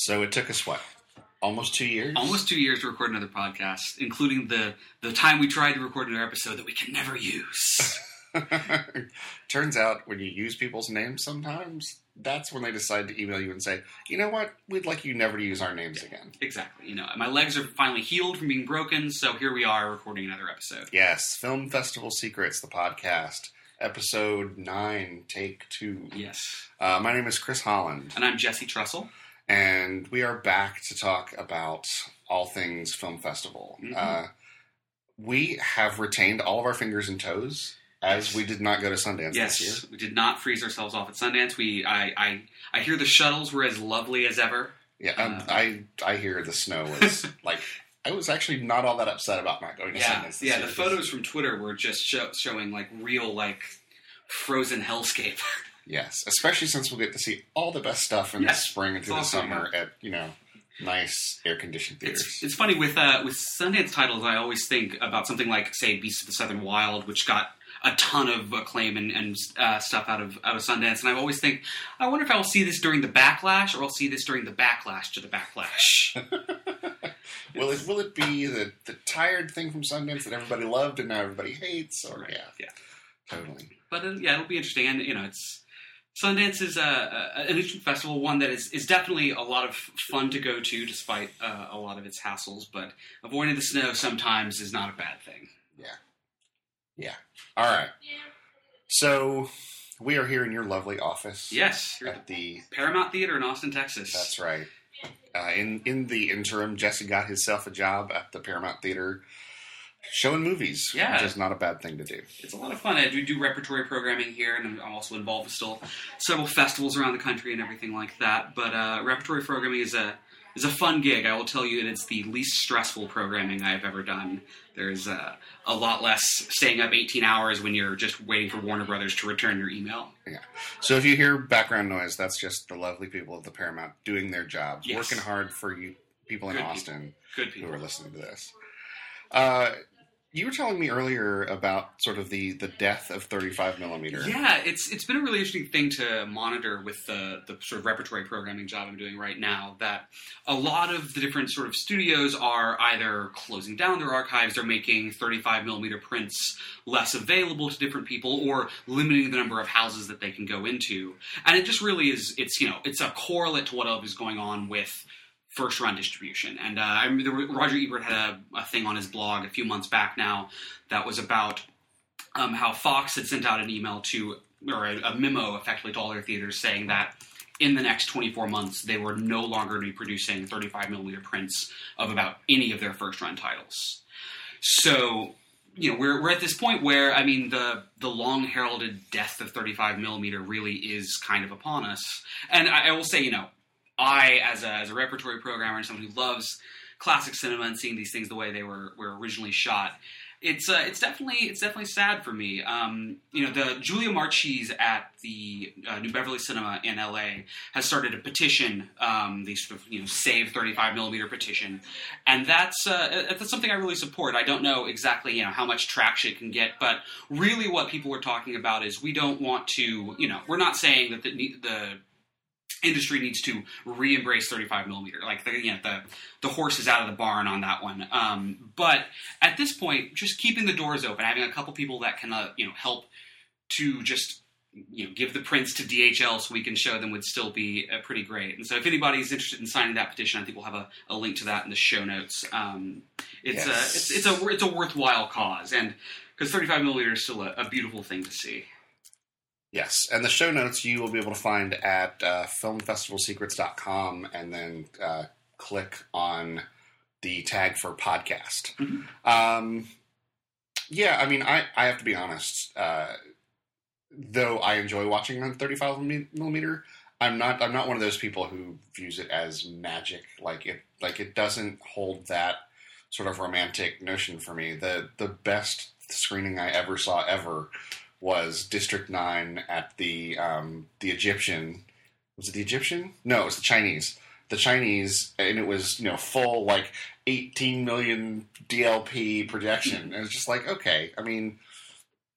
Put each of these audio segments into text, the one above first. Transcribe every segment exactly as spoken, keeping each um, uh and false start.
So it took us, what, almost two years? Almost two years to record another podcast, including the, the time we tried to record another episode that we can never use. Turns out when you use people's names sometimes, that's when they decide to email you and say, you know what, we'd like you never to use our names yeah, again. Exactly. You know, my legs are finally healed from being broken, so here we are recording another episode. Yes, Film Festival Secrets, the podcast. Episode nine, take two. Yes. Uh, my name is Chris Holland. And I'm Jesse Trussell. And we are back to talk about all things film festival. Mm-hmm. Uh, we have retained all of our fingers and toes, as we did not go to Sundance yes, this year. We did not freeze ourselves off at Sundance. We, I, I, I hear the shuttles were as lovely as ever. Yeah, um, uh, I, I hear the snow was like... I was actually not all that upset about not going to yeah, Sundance this Yeah, year. the photos from Twitter were just show, showing, like, real, like, frozen hellscape. Yes, especially since we'll get to see all the best stuff in yes, the spring and through the summer at, you know, nice air-conditioned theaters. It's, it's funny, with uh, with Sundance titles, I always think about something like, say, Beasts of the Southern Wild, which got a ton of acclaim and, and uh, stuff out of out of Sundance, and I always think, I wonder if I'll see this during the backlash, or I'll see this during the backlash to the backlash. Will it will it be the, the tired thing from Sundance that everybody loved and now everybody hates? Or right. yeah, yeah, totally. But uh, yeah, it'll be interesting, and you know, it's Sundance is a, a, an interesting festival, one that is, is definitely a lot of fun to go to, despite uh, a lot of its hassles. But avoiding the snow sometimes is not a bad thing. Yeah, yeah. All right. So we are here in your lovely office. Yes, at the Paramount Theater in Austin, Texas. That's right. Uh, in in the interim, Jesse got himself a job at the Paramount Theater showing movies, yeah. which is not a bad thing to do. It's a lot of fun. I do do repertory programming here, and I'm also involved with still several festivals around the country and everything like that. But uh, repertory programming is a is a fun gig. I will tell you that it's the least stressful programming I've ever done. There's uh, a lot less staying up eighteen hours when you're just waiting for Warner Brothers to return your email. Yeah. So if you hear background noise, that's just the lovely people of the Paramount doing their jobs, yes. working hard for you people in Good Austin people. Good people. who are listening to this. Uh, you were telling me earlier about sort of the, the death of thirty-five millimeter. Yeah, it's it's been a really interesting thing to monitor with the, the sort of repertory programming job I'm doing right now, that a lot of the different sort of studios are either closing down their archives, they're making thirty-five millimeter prints less available to different people, or limiting the number of houses that they can go into. And it just really is, it's, you know, it's a correlate to what is going on with first-run distribution. And uh, I remember Roger Ebert had a, a thing on his blog a few months back now that was about um, how Fox had sent out an email to, or a, a memo effectively to all their theaters saying that in the next twenty-four months, they were no longer going to be producing thirty-five millimeter prints of about any of their first-run titles. So, you know, we're we're at this point where, I mean, the the long-heralded death of thirty-five millimeter really is kind of upon us. And I, I will say, you know, I, as a, as a repertory programmer and someone who loves classic cinema and seeing these things the way they were, were originally shot, it's uh, it's definitely it's definitely sad for me. Um, you know, the Julia Marchese at the uh, New Beverly Cinema in L A has started a petition, um, the sort of, you know, Save thirty-five millimeter petition, and that's uh, that's something I really support. I don't know exactly, you know, how much traction it can get, but really what people are talking about is we don't want to, you know, we're not saying that the the industry needs to re-embrace thirty-five millimeter. Like, the, you know, the the horse is out of the barn on that one. Um, but at this point, just keeping the doors open, having a couple people that can, uh, you know, help to just, you know, give the prints to D H L so we can show them would still be uh, pretty great. And so if anybody's interested in signing that petition, I think we'll have a, a link to that in the show notes. Um, it's, yes. a, it's, it's, a, it's a worthwhile cause, and because thirty-five millimeter is still a, a beautiful thing to see. Yes, and the show notes you will be able to find at uh, film festival secrets dot com, and then uh, click on the tag for podcast. Mm-hmm. Um, yeah, I mean, I, I have to be honest. Uh, though I enjoy watching on thirty-five millimeter, I'm not I'm not one of those people who views it as magic. Like it like it doesn't hold that sort of romantic notion for me. The the best screening I ever saw ever was District nine at the um, the Egyptian. Was it the Egyptian? No, it was the Chinese. The Chinese, and it was, you know, full, like, eighteen million D L P projection. And it was just like, okay, I mean...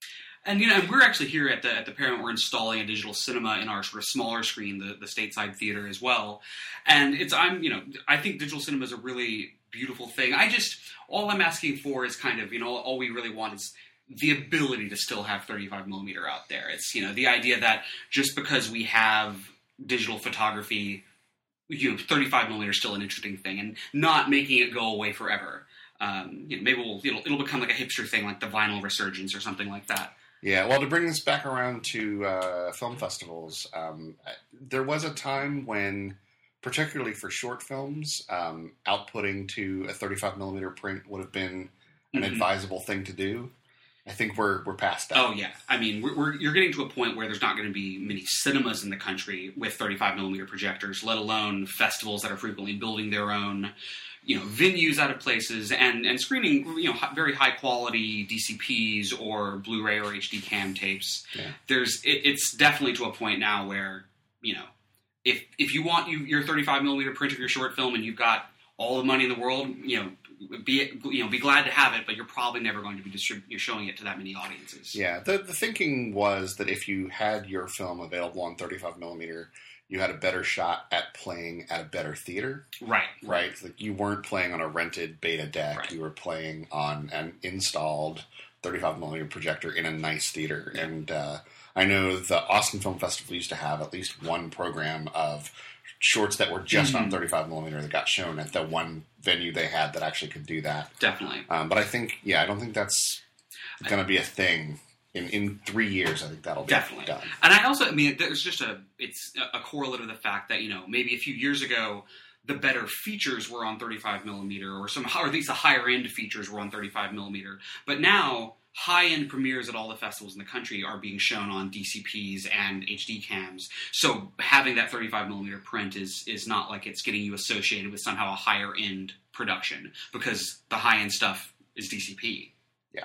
And, you know, and we're actually here at the at the Paramount, we're installing a digital cinema in our sort of smaller screen, the, the stateside theater as well. And it's, I'm, you know, I think digital cinema is a really beautiful thing. I just, all I'm asking for is kind of, you know, all we really want is the ability to still have thirty-five millimeter out there. It's, you know, the idea that just because we have digital photography, you know, thirty-five millimeter is still an interesting thing, and not making it go away forever. Um, you know, maybe we'll, it'll, it'll become like a hipster thing, like the vinyl resurgence or something like that. Yeah, well, to bring this back around to uh, film festivals, um, there was a time when, particularly for short films, um, outputting to a thirty-five millimeter print would have been an mm-hmm. advisable thing to do. I think we're we're past that. Oh yeah, I mean, we're, we're you're getting to a point where there's not going to be many cinemas in the country with thirty-five millimeter projectors, let alone festivals that are frequently building their own, you know, venues out of places and and screening, you know, very high quality D C Ps or Blu-ray or H D cam tapes. Yeah. There's it, it's definitely to a point now where, you know, if if you want you, your thirty-five millimeter print of your short film and you've got all the money in the world, you know. Be you know be glad to have it, but you're probably never going to be distrib- you're showing it to that many audiences. Yeah, the the thinking was that if you had your film available on thirty-five millimeter, you had a better shot at playing at a better theater. Right, right. Like you weren't playing on a rented beta deck; right. you were playing on an installed thirty-five millimeter projector in a nice theater. Yeah. And uh, I know the Austin Film Festival used to have at least one program of shorts that were just mm-hmm. on thirty-five millimeter that got shown at the one venue they had that actually could do that. Definitely. Um, but I think, yeah, I don't think that's going to be a thing in, in three years. I think that'll be Definitely done. And I also, I mean, there's just a, it's a correlate of the fact that, you know, maybe a few years ago, the better features were on thirty-five millimeter or some, or at least the higher end features were on thirty-five millimeter. But now, high-end premieres at all the festivals in the country are being shown on D C Ps and H D cams. So having that thirty-five millimeter print is is not like it's getting you associated with somehow a higher-end production, because the high-end stuff is D C P. Yeah.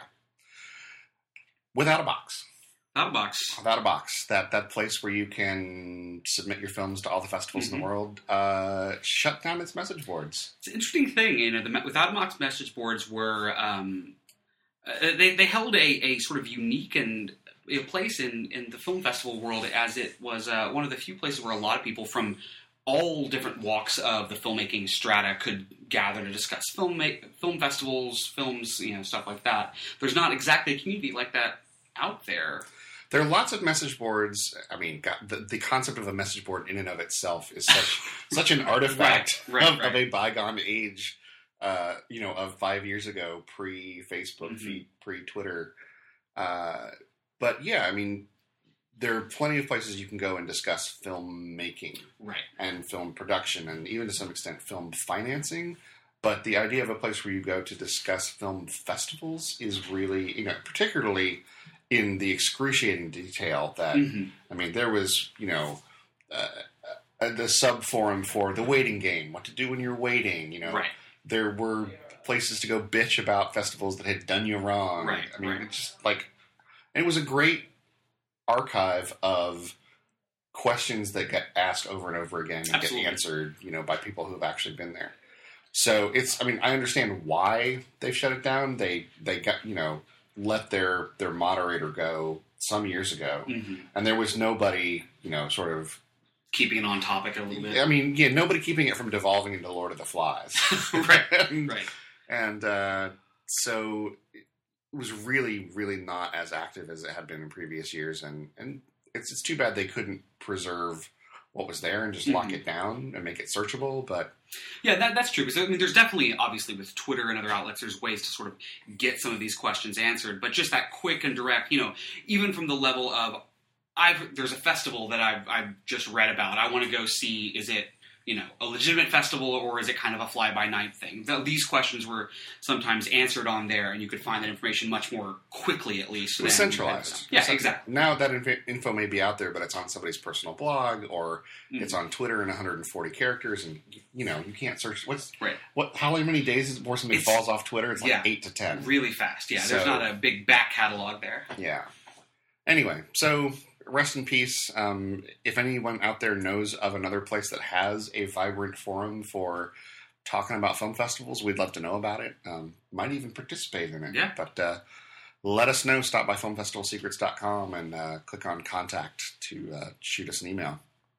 Without a box. Without a box. Without a box. That that place where you can submit your films to all the festivals mm-hmm. in the world uh, shut down its message boards. It's an interesting thing. You know, the Without a Box message boards were... Um, Uh, they they held a, a sort of unique and a place in, in the film festival world, as it was uh, one of the few places where a lot of people from all different walks of the filmmaking strata could gather to discuss film make, film festivals, films, you know, stuff like that. There's not exactly a community like that out there. There are lots of message boards. I mean, God, the, the concept of a message board in and of itself is such such an artifact right, right, of, right. of a bygone age. Uh, you know, of five years ago, pre-Facebook mm-hmm. feed, pre-Twitter. Uh, but yeah, I mean, there are plenty of places you can go and discuss filmmaking right. and film production and even to some extent film financing. But the idea of a place where you go to discuss film festivals is really, you know, particularly in the excruciating detail that, mm-hmm. I mean, there was, you know, uh, uh, the sub-forum for the waiting game, what to do when you're waiting, you know. Right. There were places to go bitch about festivals that had done you wrong. Right, I mean, right. it's just like, and it was a great archive of questions that get asked over and over again and Absolutely. get answered, you know, by people who have actually been there. So it's, I mean, I understand why they've shut it down. They, they got, you know, let their, their moderator go some years ago, mm-hmm. and there was nobody, you know, sort of keeping it on topic a little bit. I mean, yeah, nobody keeping it from devolving into Lord of the Flies. right, and, right. And uh, so it was really, really not as active as it had been in previous years. And, and it's it's too bad they couldn't preserve what was there and just mm-hmm. lock it down and make it searchable. But yeah, that, that's true. Because I mean, there's definitely, obviously, with Twitter and other outlets, there's ways to sort of get some of these questions answered. But just that quick and direct, you know, even from the level of, I've, there's a festival that I've, I've just read about. I want to go see, is it, you know, a legitimate festival or is it kind of a fly-by-night thing? The, these questions were sometimes answered on there, and you could find that information much more quickly, at least. It was centralized. Yeah, it was exactly. Now that info, info may be out there, but it's on somebody's personal blog or mm-hmm. it's on Twitter in one hundred forty characters, and, you know, you can't search. What's right. What? How many days is it before somebody it's, falls off Twitter? It's like yeah, eight to ten. Really fast, yeah. So, there's not a big back catalog there. Yeah. Anyway, so rest in peace. Um, if anyone out there knows of another place that has a vibrant forum for talking about film festivals, we'd love to know about it. Um, might even participate in it. Yeah. But uh, let us know. Stop by film festival secrets dot com and uh, click on contact to uh, shoot us an email.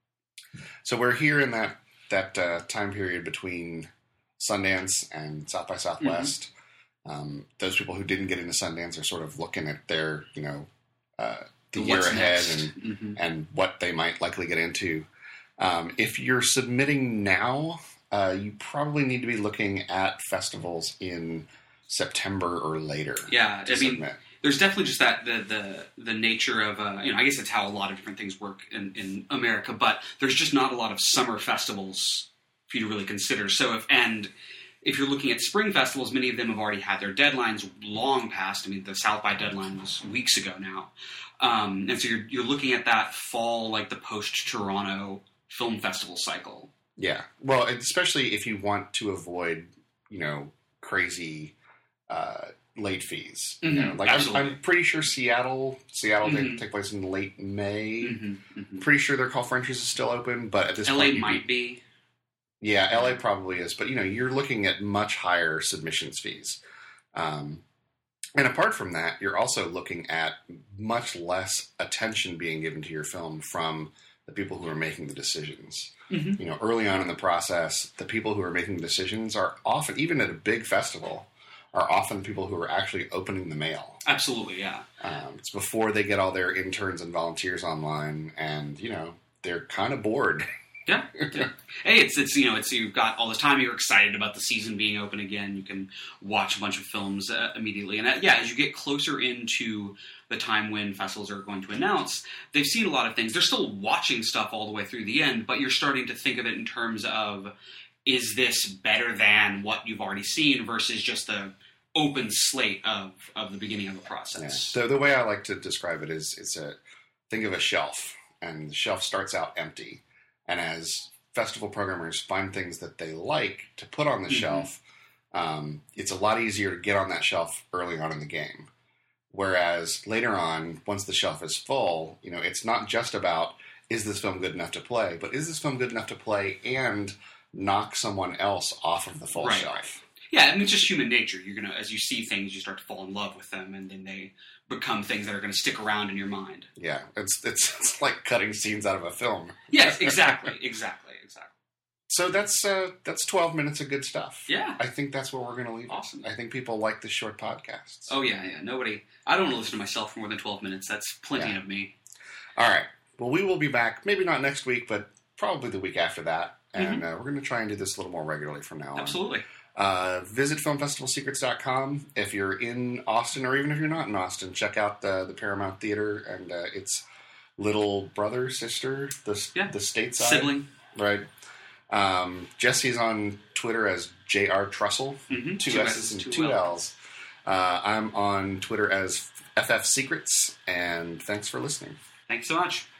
So we're here in that that uh, time period between Sundance and South by Southwest. Mm-hmm. Um, those people who didn't get into Sundance are sort of looking at their, you know, uh, the year What's ahead next? and Mm-hmm. and what they might likely get into. Um, if you're submitting now, uh, you probably need to be looking at festivals in September or later. Yeah, to I mean, submit. there's definitely just that the the the nature of uh, you know, I guess that's how a lot of different things work in, in America, but there's just not a lot of summer festivals for you to really consider. So if and if you're looking at spring festivals, many of them have already had their deadlines long past. I mean, the South by deadline was weeks ago now, um, and so you're you're looking at that fall, like the post Toronto film festival cycle. Yeah, well, especially if you want to avoid, you know, crazy uh, late fees. You Mhm, know, like I'm, absolutely. I'm pretty sure Seattle, Seattle Mhm. take, take place in late May. Mm-hmm, mm-hmm. Pretty sure their call for entries is still open, but at this L A point, you might could- be. yeah, L A probably is, but you know, you're looking at much higher submissions fees. Um, and apart from that, you're also looking at much less attention being given to your film from the people who are making the decisions. Mm-hmm. You know, early on in the process, the people who are making decisions are often, even at a big festival, are often the people who are actually opening the mail. Absolutely, yeah. Um, it's before they get all their interns and volunteers online, and you know, they're kind of bored. Yeah, yeah. Hey, it's it's you know it's you've got all this time. You're excited about the season being open again. You can watch a bunch of films uh, immediately, and uh, yeah, as you get closer into the time when festivals are going to announce, they've seen a lot of things. They're still watching stuff all the way through the end, but you're starting to think of it in terms of, is this better than what you've already seen versus just the open slate of, of the beginning of the Yeah. process. So the way I like to describe it is, it's a think of a shelf, and the shelf starts out empty. And as festival programmers find things that they like to put on the Mhm. shelf, um, it's a lot easier to get on that shelf early on in the game. Whereas later on, once the shelf is full, you know, it's not just about, is this film good enough to play, but is this film good enough to play and knock someone else off of the full Right, shelf? right. Yeah, I mean, it's just human nature. You're gonna, as you see things, you start to fall in love with them, and then they become things that are going to stick around in your mind. Yeah, it's, it's it's like cutting scenes out of a film. Yes, exactly, exactly, exactly. So that's uh, that's twelve minutes of good stuff. Yeah. I think that's where we're going to leave it. Awesome. I think people like the short podcasts. Oh yeah, yeah. Nobody. I don't want to listen to myself for more than twelve minutes. That's plenty Yeah. of me. All right. Well, we will be back. Maybe not next week, but probably the week after that. And uh, we're going to try and do this a little more regularly from now on. Absolutely. Uh, visit film festival secrets dot com. If you're in Austin, or even if you're not in Austin, check out the, the Paramount Theater and uh, its little brother, sister, the, Yeah. the stateside. Sibling. Right. Um, Jesse's on Twitter as J R Trussell. Mm-hmm. Two, S's and two L's. Uh, I'm on Twitter as F F Secrets, and thanks for listening. Thanks so much.